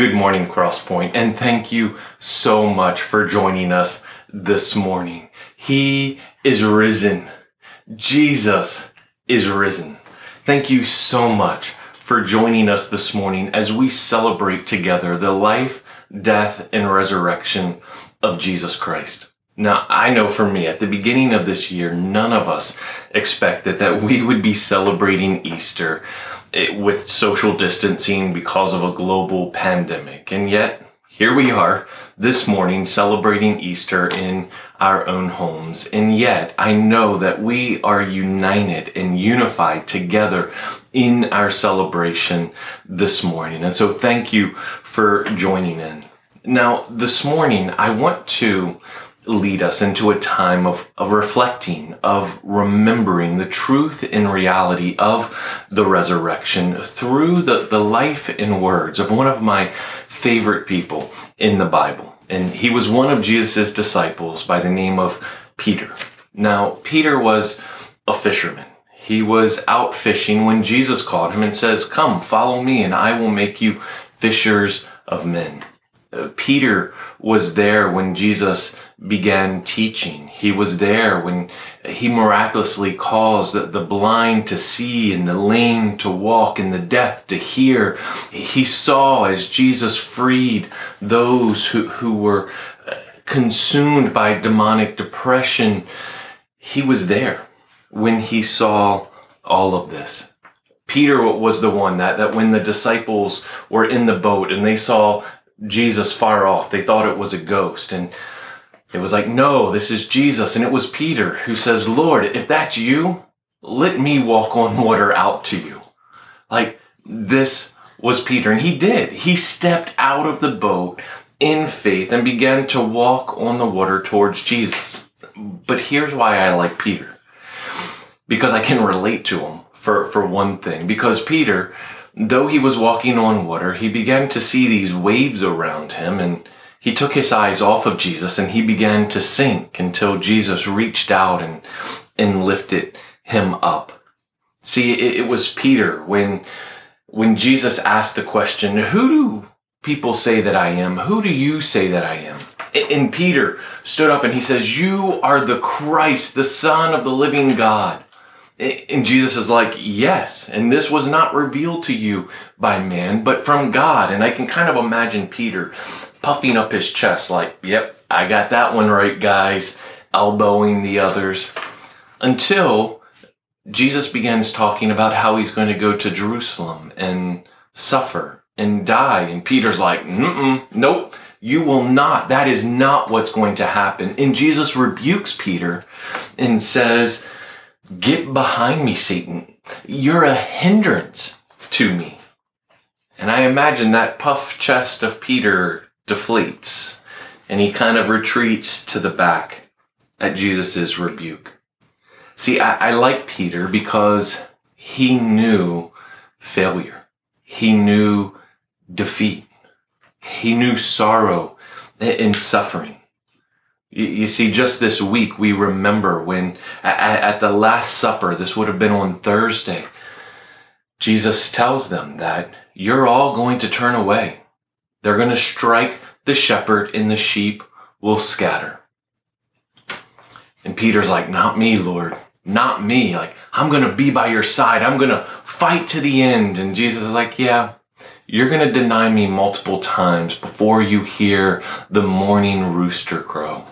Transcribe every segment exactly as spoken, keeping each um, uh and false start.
Good morning, Crosspoint, and thank you so much for joining us this morning. He is risen. Jesus is risen. Thank you so much for joining us this morning as we celebrate together the life, death, and resurrection of Jesus Christ. Now, I know for me, at the beginning of this year, none of us expected that we would be celebrating Easter It, with social distancing because of a global pandemic. And yet, here we are this morning celebrating Easter in our own homes. And yet, I know that we are united and unified together in our celebration this morning. And so thank you for joining in. Now, this morning, I want to lead us into a time of, of reflecting, of remembering the truth and reality of the resurrection through the, the life and words of one of my favorite people in the Bible. And he was one of Jesus' disciples by the name of Peter. Now, Peter was a fisherman. He was out fishing when Jesus called him and says, "Come, follow me, and I will make you fishers of men." Uh, Peter was there when Jesus began teaching. He was there when he miraculously caused the, the blind to see and the lame to walk and the deaf to hear. He saw as Jesus freed those who, who were consumed by demonic depression. He was there when he saw all of this. Peter was the one that, that when the disciples were in the boat and they saw Jesus far off, they thought it was a ghost. And it was like, no, this is Jesus. And it was Peter who says, "Lord, if that's you, let me walk on water out to you." Like, this was Peter. And he did. He stepped out of the boat in faith and began to walk on the water towards Jesus. But here's why I like Peter. Because I can relate to him for, for one thing. Because Peter, though he was walking on water, he began to see these waves around him, and he took his eyes off of Jesus and he began to sink until Jesus reached out and, and lifted him up. See, it, it was Peter when, when Jesus asked the question, "Who do people say that I am? Who do you say that I am?" And Peter stood up and he says, "You are the Christ, the Son of the living God." And Jesus is like, "Yes, and this was not revealed to you by man, but from God." And I can kind of imagine Peter puffing up his chest like, "Yep, I got that one right, guys," elbowing the others. Until Jesus begins talking about how he's going to go to Jerusalem and suffer and die. And Peter's like, Mm-mm, nope, you will not. That is not what's going to happen. And Jesus rebukes Peter and says, "Get behind me, Satan. You're a hindrance to me." And I imagine that puffed chest of Peter deflates and he kind of retreats to the back at Jesus' rebuke. See, I, I like Peter because he knew failure. He knew defeat. He knew sorrow and suffering. You see, just this week, we remember when at the Last Supper, this would have been on Thursday, Jesus tells them that you're all going to turn away. They're going to strike the shepherd and the sheep will scatter. And Peter's like, "Not me, Lord, not me. Like, I'm going to be by your side. I'm going to fight to the end." And Jesus is like, "Yeah, you're going to deny me multiple times before you hear the morning rooster crow."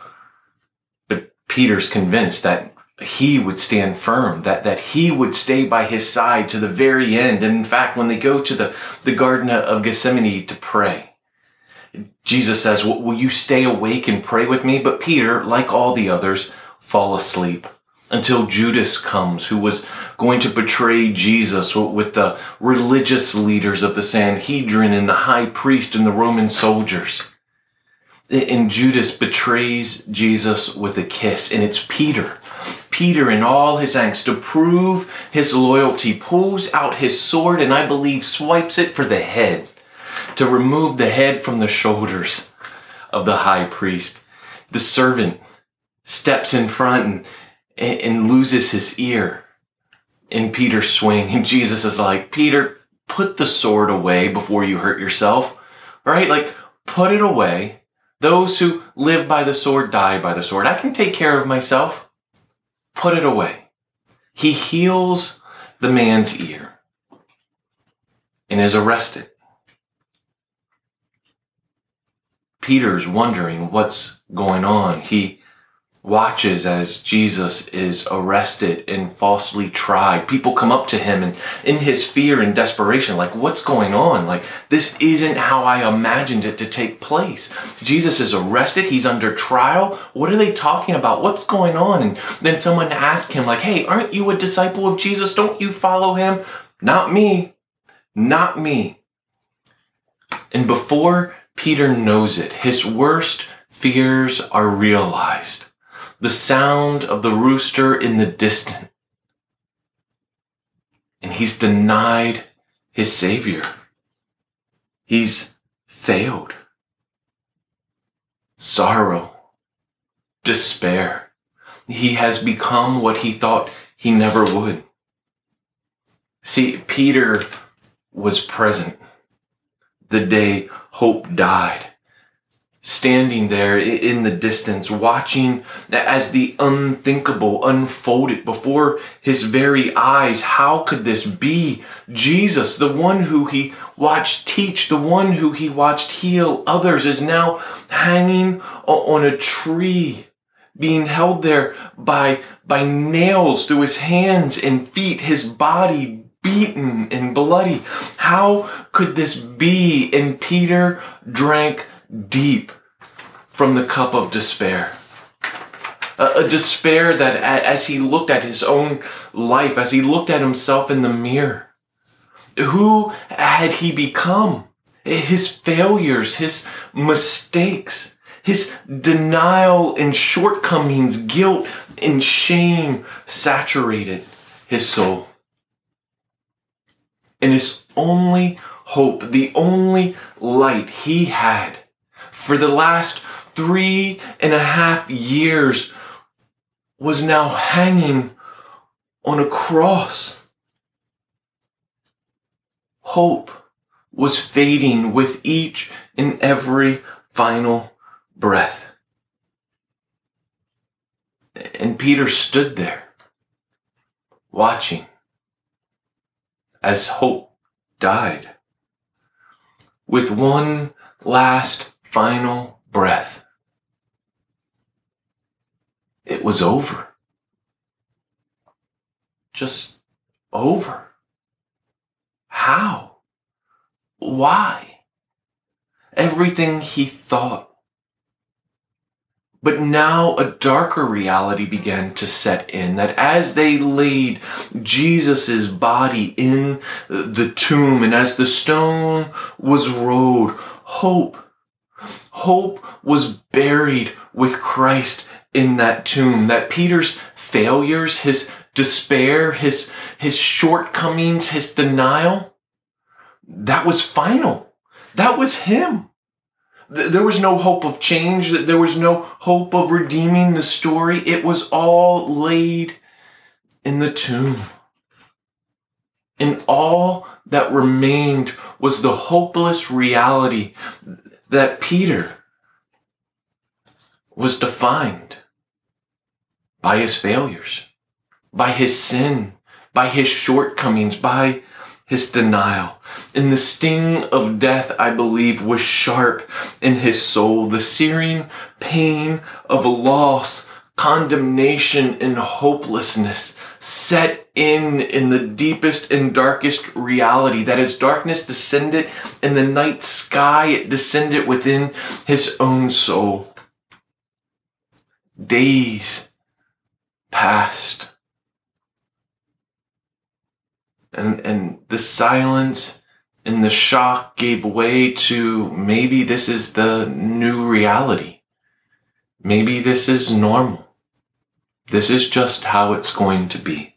Peter's convinced that he would stand firm, that, that he would stay by his side to the very end. And in fact, when they go to the, the Garden of Gethsemane to pray, Jesus says, "Will will you stay awake and pray with me?" But Peter, like all the others, fall asleep until Judas comes, who was going to betray Jesus with the religious leaders of the Sanhedrin and the high priest and the Roman soldiers. And Judas betrays Jesus with a kiss, and it's Peter. Peter, in all his angst, to prove his loyalty, pulls out his sword and I believe swipes it for the head, to remove the head from the shoulders of the high priest. The servant steps in front and, and loses his ear in Peter's swing. And Jesus is like, "Peter, put the sword away before you hurt yourself. right? Like, put it away. Those who live by the sword die by the sword. I can take care of myself. Put it away. He heals the man's ear and is arrested. Peter's wondering what's going on. He watches as Jesus is arrested and falsely tried. People come up to him and in his fear and desperation, like, what's going on? Like, this isn't how I imagined it to take place. Jesus is arrested. He's under trial. What are they talking about? What's going on? And then someone asks him, like, hey, aren't you a disciple of Jesus? Don't you follow him? Not me. Not me. And before Peter knows it, his worst fears are realized. The sound of the rooster in the distance. And he's denied his Savior. He's failed. Sorrow, despair. He has become what he thought he never would. See, Peter was present the day hope died. Standing there in the distance, watching as the unthinkable unfolded before his very eyes. How could this be? Jesus, the one who he watched teach, the one who he watched heal others, is now hanging on a tree, being held there by, by nails through his hands and feet, his body beaten and bloody. How could this be? And Peter drank deep from the cup of despair. A, a despair that as he looked at his own life, as he looked at himself in the mirror, who had he become? His failures, his mistakes, his denial and shortcomings, guilt and shame saturated his soul. And his only hope, the only light he had for the last three and a half years was now hanging on a cross. Hope was fading with each and every final breath. And Peter stood there, watching as hope died. With one last final breath, it was over. Just over. How? Why? Everything he thought. But now a darker reality began to set in, that as they laid Jesus' body in the tomb and as the stone was rolled, hope, hope was buried with Christ in that tomb. That Peter's failures, his despair, his, his shortcomings, his denial, that was final. That was him. There was no hope of change. There was no hope of redeeming the story. It was all laid in the tomb. And all that remained was the hopeless reality that Peter was defined by his failures, by his sin, by his shortcomings, by his denial. And the sting of death, I believe, was sharp in his soul. The searing pain of loss, condemnation, and hopelessness set in in the deepest and darkest reality, that as darkness descended in the night sky, it descended within his own soul. Days passed. And, and the silence and the shock gave way to, maybe this is the new reality. Maybe this is normal. This is just how it's going to be.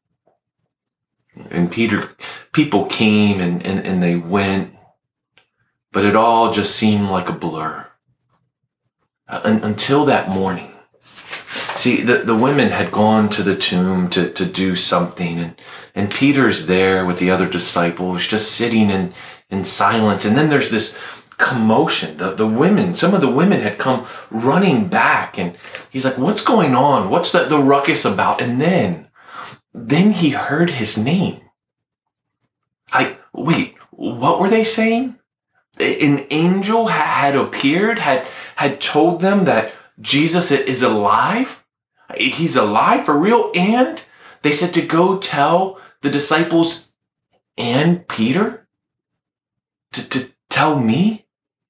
And Peter, people came and, and, and they went, but it all just seemed like a blur. Uh, until that morning. See, the, the women had gone to the tomb to, to do something, and, and Peter's there with the other disciples, just sitting in, in silence. And then there's this commotion. The, the women, some of the women had come running back, and he's like, what's going on? What's the, the ruckus about? And then, then he heard his name. Like, wait, what were they saying? An angel had appeared, had, had told them that Jesus is alive? He's alive for real? And they said to go tell the disciples and Peter? To, to tell me?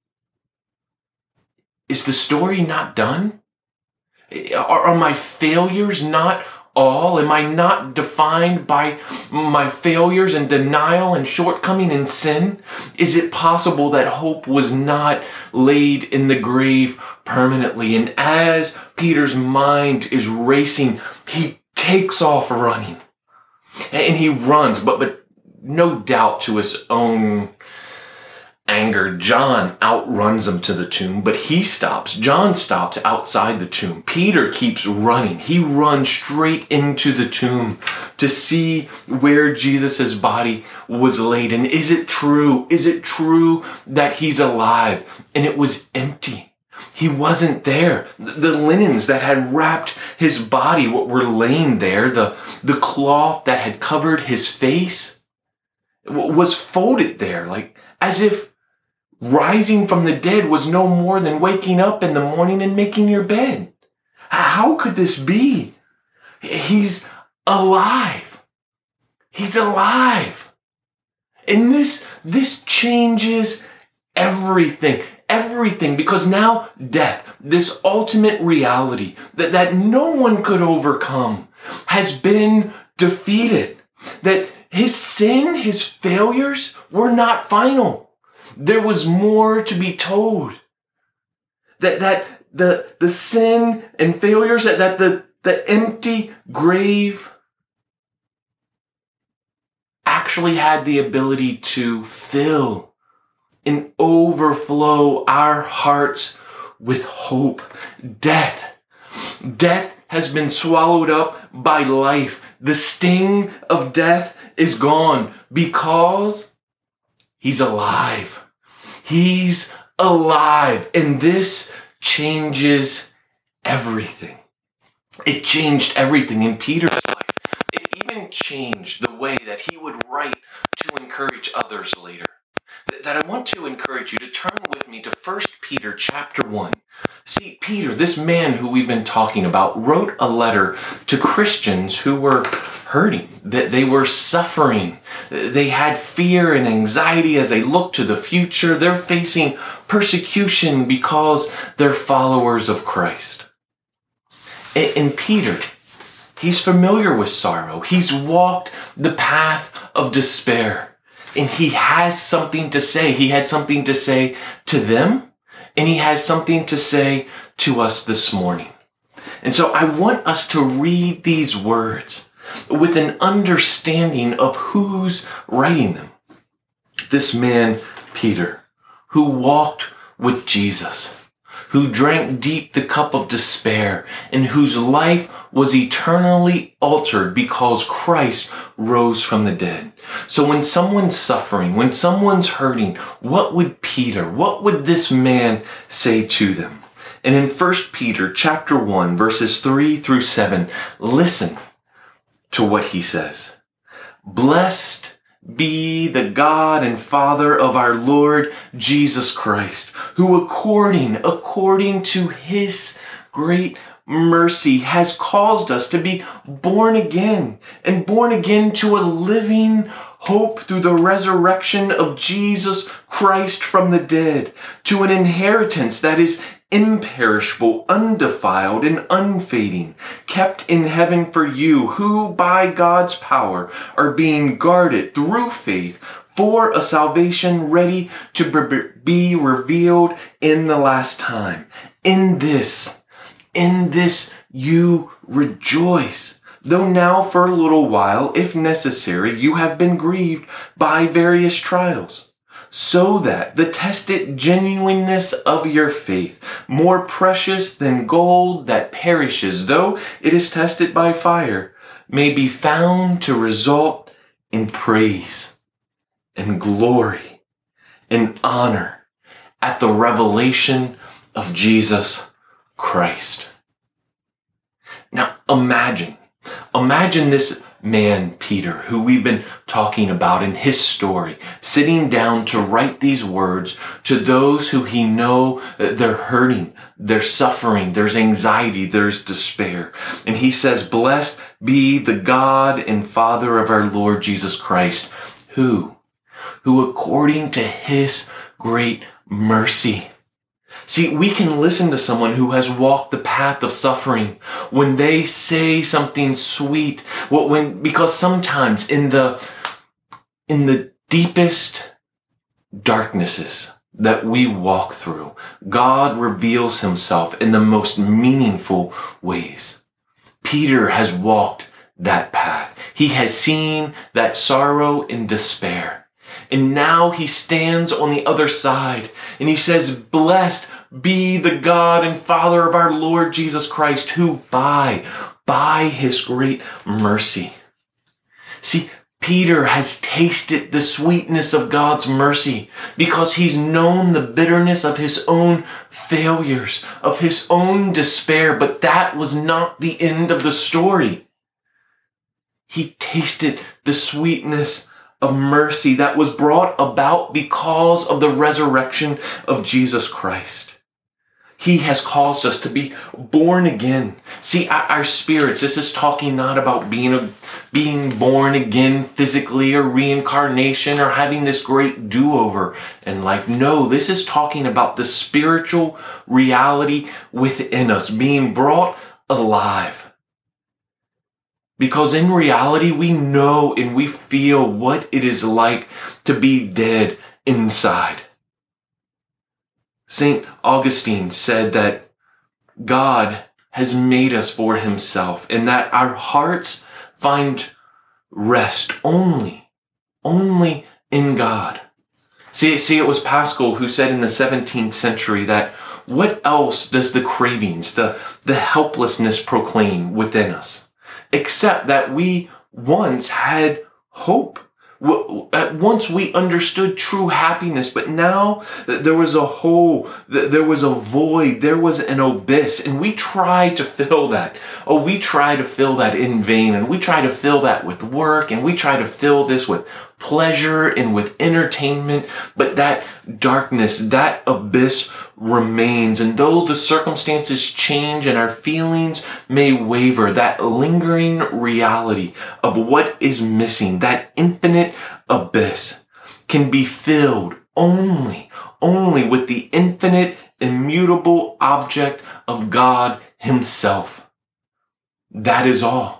Is the story not done? Are, are my failures not all? Am I not defined by my failures and denial and shortcoming and sin? Is it possible that hope was not laid in the grave permanently? And as Peter's mind is racing, he takes off running. And he runs, but, but no doubt to his own anger, John outruns him to the tomb, but he stops. John stops outside the tomb. Peter keeps running. He runs straight into the tomb to see where Jesus' body was laid. And is it true? Is it true that he's alive? And it was empty. He wasn't there. The linens that had wrapped his body were laying there. The, the cloth that had covered his face was folded there, like as if rising from the dead was no more than waking up in the morning and making your bed. How could this be? He's alive. He's alive. And this, this changes everything. Everything, because now death, this ultimate reality that, that no one could overcome, has been defeated. That his sin, his failures were not final. There was more to be told. That that the the sin and failures, that, that the, the empty grave actually had the ability to fill and overflow our hearts with hope. Death. Death has been swallowed up by life. The sting of death is gone because he's alive. He's alive. And this changes everything. It changed everything in Peter's life. It even changed the way that he would write to encourage others later. That I want to encourage you to turn with me to First Peter chapter one. See, Peter, this man who we've been talking about, wrote a letter to Christians who were hurting, that they were suffering. They had fear and anxiety as they looked to the future. They're facing persecution because they're followers of Christ. And Peter, he's familiar with sorrow. He's walked the path of despair. And he has something to say. He had something to say to them, and he has something to say to us this morning. And so I want us to read these words with an understanding of who's writing them. This man, Peter, who walked with Jesus, who drank deep the cup of despair, and whose life was eternally altered because Christ rose from the dead. So when someone's suffering, when someone's hurting, what would Peter, what would this man say to them? And in First Peter chapter one, verses three through seven, listen to what he says. Blessed be the God and Father of our Lord Jesus Christ, who according, according to his great mercy has caused us to be born again, and born again to a living hope through the resurrection of Jesus Christ from the dead, to an inheritance that is imperishable, undefiled, and unfading, kept in heaven for you, who by God's power are being guarded through faith for a salvation ready to be revealed in the last time. In this, in this you rejoice, though now for a little while, if necessary, you have been grieved by various trials, so that the tested genuineness of your faith, more precious than gold that perishes, though it is tested by fire, may be found to result in praise and glory and honor at the revelation of Jesus Christ. Now imagine, imagine this man, Peter, who we've been talking about in his story, sitting down to write these words to those who he know they're hurting, they're suffering, there's anxiety, there's despair. And he says, "Blessed be the God and Father of our Lord Jesus Christ, who, who according to his great mercy." See, we can listen to someone who has walked the path of suffering when they say something sweet, when, because sometimes in the, in the deepest darknesses that we walk through, God reveals himself in the most meaningful ways. Peter has walked that path. He has seen that sorrow and despair. And now he stands on the other side and he says, "Blessed be the God and Father of our Lord Jesus Christ, who by, by his great mercy." See, Peter has tasted the sweetness of God's mercy because he's known the bitterness of his own failures, of his own despair, but that was not the end of the story. He tasted the sweetness of mercy that was brought about because of the resurrection of Jesus Christ. He has caused us to be born again. See, our spirits, this is talking not about being a, being born again physically or reincarnation or having this great do-over in life. No, this is talking about the spiritual reality within us being brought alive. Because in reality, we know and we feel what it is like to be dead inside. Saint Augustine said that God has made us for himself and that our hearts find rest only, only in God. See, see, it was Pascal who said in the seventeenth century that what else does the cravings, the, the helplessness proclaim within us? Except that we once had hope. At once we understood true happiness, but now there was a hole, there was a void, there was an abyss, and we try to fill that. Oh, we try to fill that in vain, and we try to fill that with work, and we try to fill this with pleasure and with entertainment, but that darkness, that abyss remains. And though the circumstances change and our feelings may waver, that lingering reality of what is missing, that infinite abyss, can be filled only, only with the infinite, immutable object of God himself. That is all.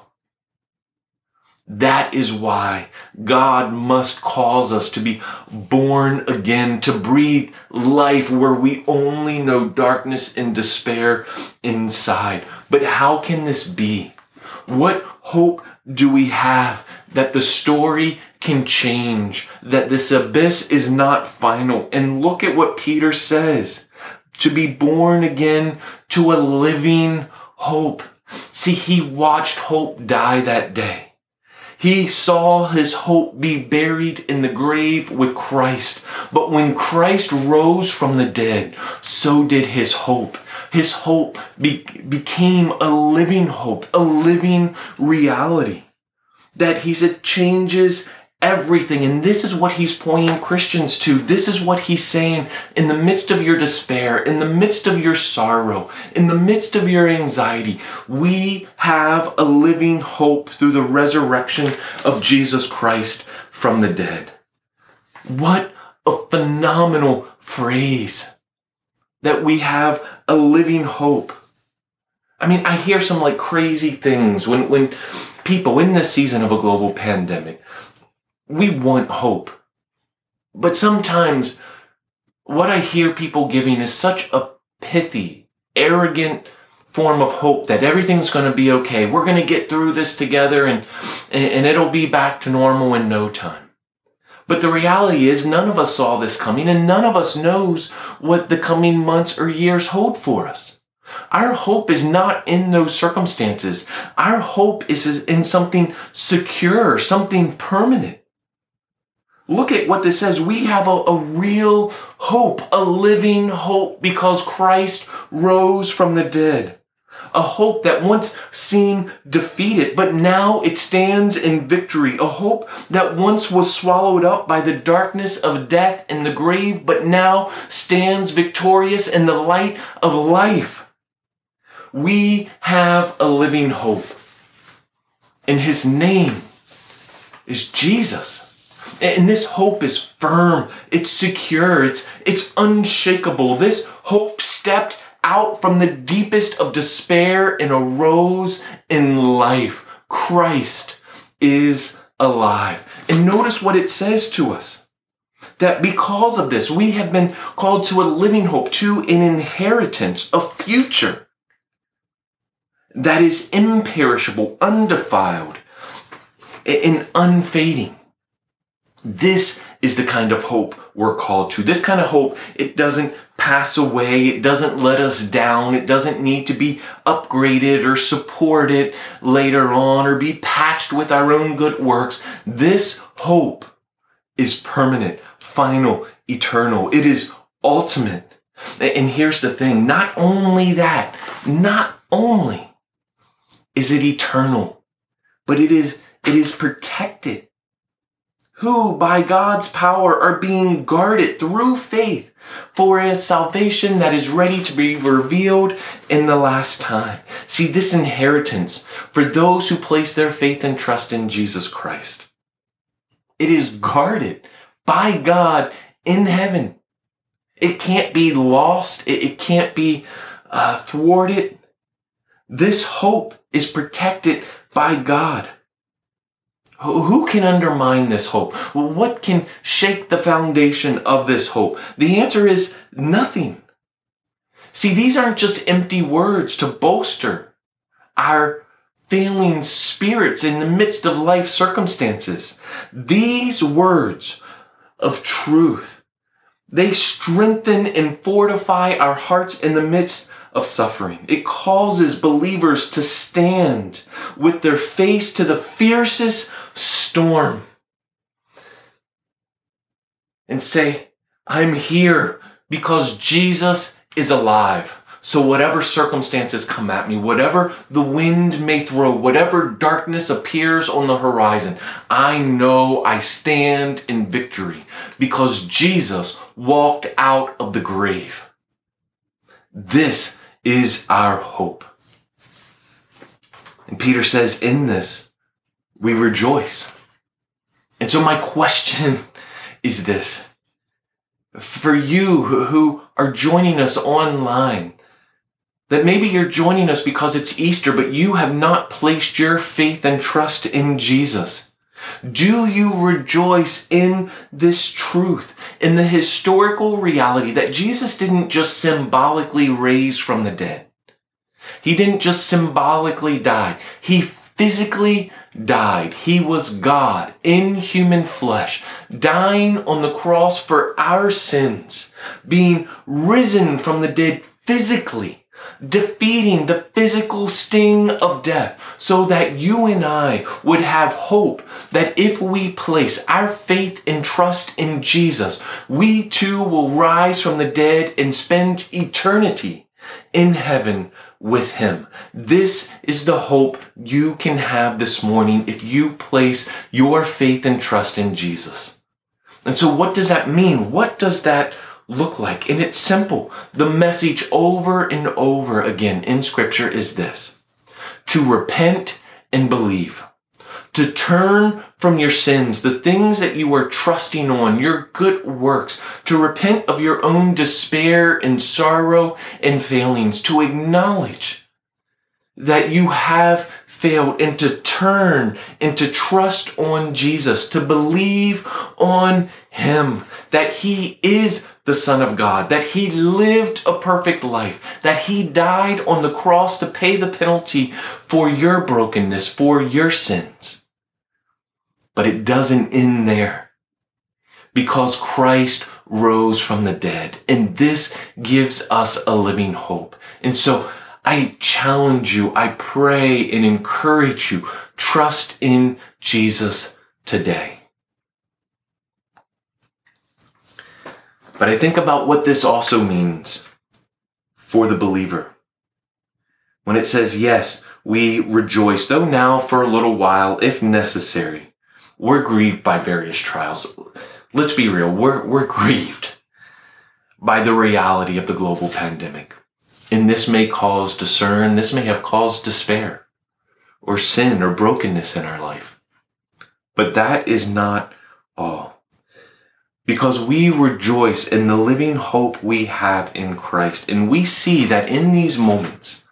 That is why God must cause us to be born again, to breathe life where we only know darkness and despair inside. But how can this be? What hope do we have that the story can change, that this abyss is not final? And look at what Peter says, to be born again to a living hope. See, he watched hope die that day. He saw his hope be buried in the grave with Christ. But when Christ rose from the dead, so did his hope. His hope be- became a living hope, a living reality. That he said changes everything. And this is what he's pointing Christians to. This is what he's saying in the midst of your despair, in the midst of your sorrow, in the midst of your anxiety. We have a living hope through the resurrection of Jesus Christ from the dead. What a phenomenal phrase, that we have a living hope. I mean, I hear some like crazy things when, when people in this season of a global pandemic, we want hope. But sometimes what I hear people giving is such a pithy, arrogant form of hope that everything's going to be okay. We're going to get through this together and, and it'll be back to normal in no time. But the reality is none of us saw this coming and none of us knows what the coming months or years hold for us. Our hope is not in those circumstances. Our hope is in something secure, something permanent. Look at what this says. We have a, a real hope, a living hope, because Christ rose from the dead. A hope that once seemed defeated, but now it stands in victory. A hope that once was swallowed up by the darkness of death and the grave, but now stands victorious in the light of life. We have a living hope, and his name is Jesus. And this hope is firm, it's secure, it's, it's unshakable. This hope stepped out from the deepest of despair and arose in life. Christ is alive. And notice what it says to us. That because of this, we have been called to a living hope, to an inheritance, a future that is imperishable, undefiled, and unfading. This is the kind of hope we're called to. This kind of hope, it doesn't pass away. It doesn't let us down. It doesn't need to be upgraded or supported later on or be patched with our own good works. This hope is permanent, final, eternal. It is ultimate. And here's the thing. Not only that, not only is it eternal, but it is, it is protected. Who, by God's power, are being guarded through faith for a salvation that is ready to be revealed in the last time. See, this inheritance for those who place their faith and trust in Jesus Christ, it is guarded by God in heaven. It can't be lost. It, it can't be uh, thwarted. This hope is protected by God. Who can undermine this hope? What can shake the foundation of this hope? The answer is nothing. See, these aren't just empty words to bolster our failing spirits in the midst of life circumstances. These words of truth, they strengthen and fortify our hearts in the midst of suffering. It causes believers to stand with their face to the fiercest storm and say, I'm here because Jesus is alive. So whatever circumstances come at me, whatever the wind may throw, whatever darkness appears on the horizon, I know I stand in victory because Jesus walked out of the grave. This is our hope. And Peter says, in this, we rejoice. And so my question is this. For you who are joining us online, that maybe you're joining us because it's Easter, but you have not placed your faith and trust in Jesus. Do you rejoice in this truth, in the historical reality that Jesus didn't just symbolically raise from the dead? He didn't just symbolically die. He physically died. He was God in human flesh, dying on the cross for our sins, being risen from the dead physically, defeating the physical sting of death so that you and I would have hope that if we place our faith and trust in Jesus, we too will rise from the dead and spend eternity in heaven with him. This is the hope you can have this morning if you place your faith and trust in Jesus. And so what does that mean? What does that look like? And it's simple. The message over and over again in Scripture is this: to repent and believe, to turn from your sins, the things that you are trusting on, your good works, to repent of your own despair and sorrow and failings, to acknowledge that you have failed and to turn and to trust on Jesus, to believe on him, that he is the Son of God, that he lived a perfect life, that he died on the cross to pay the penalty for your brokenness, for your sins. But it doesn't end there, because Christ rose from the dead, and this gives us a living hope. And so I challenge you, I pray and encourage you, trust in Jesus today. But I think about what this also means for the believer. When it says, yes, we rejoice, though now for a little while, if necessary. We're grieved by various trials. Let's be real, we're, we're grieved by the reality of the global pandemic. And this may cause discern, this may have caused despair or sin or brokenness in our life. But that is not all. Because we rejoice in the living hope we have in Christ. And we see that in these moments,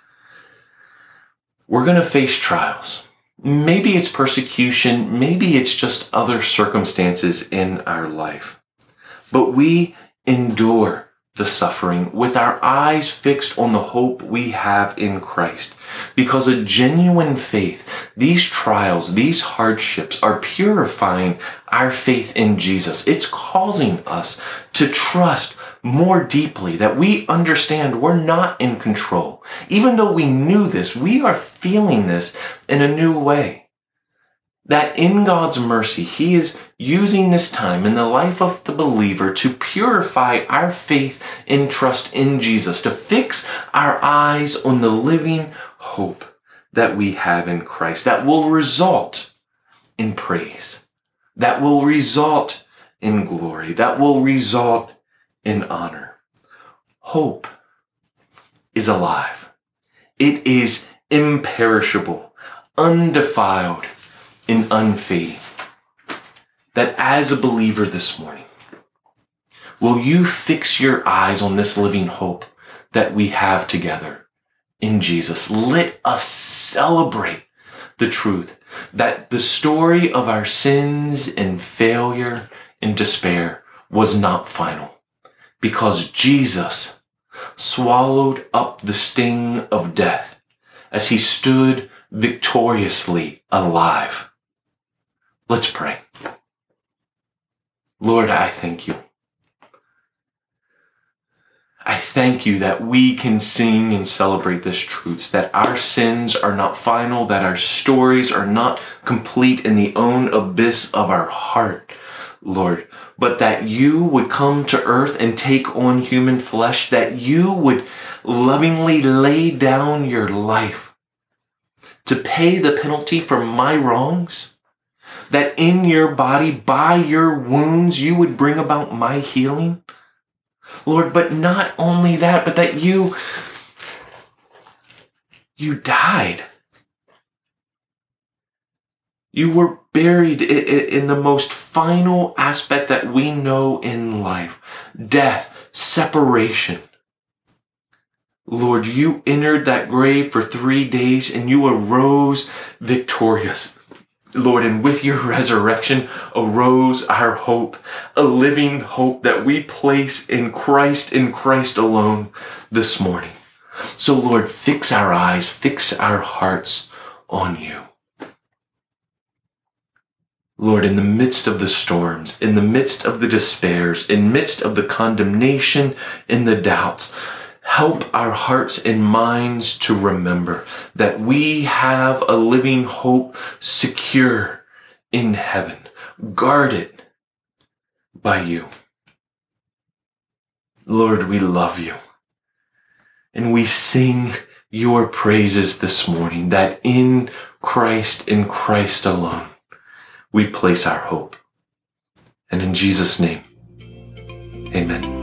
we're going to face trials. Maybe it's persecution. Maybe it's just other circumstances in our life. But we endure the suffering with our eyes fixed on the hope we have in Christ. Because a genuine faith, these trials, these hardships are purifying our faith in Jesus. It's causing us to trust more deeply that we understand we're not in control. Even though we knew this, we are feeling this in a new way. That in God's mercy, He is using this time in the life of the believer to purify our faith and trust in Jesus, to fix our eyes on the living hope that we have in Christ, that will result in praise, that will result in glory, that will result in honor. Hope is alive. It is imperishable, undefiled, and unfading. That as a believer this morning, will you fix your eyes on this living hope that we have together in Jesus? Let us celebrate the truth that the story of our sins and failure and despair was not final, because Jesus swallowed up the sting of death as He stood victoriously alive. Let's pray. Lord, I thank you. I thank you that we can sing and celebrate this truth, that our sins are not final, that our stories are not complete in the own abyss of our heart, Lord, but that you would come to earth and take on human flesh, that you would lovingly lay down your life to pay the penalty for my wrongs, that in your body, by your wounds, you would bring about my healing. Lord, but not only that, but that you, you died. You were buried in the most final aspect that we know in life, death, separation. Lord, you entered that grave for three days and you arose victorious. Lord, and with your resurrection arose our hope, a living hope that we place in Christ, in Christ alone this morning. So Lord, fix our eyes, fix our hearts on you. Lord, in the midst of the storms, in the midst of the despairs, in the midst of the condemnation, in the doubts, help our hearts and minds to remember that we have a living hope secure in heaven, guarded by you. Lord, we love you. And we sing your praises this morning, that in Christ, in Christ alone, we place our hope. And in Jesus' name, amen.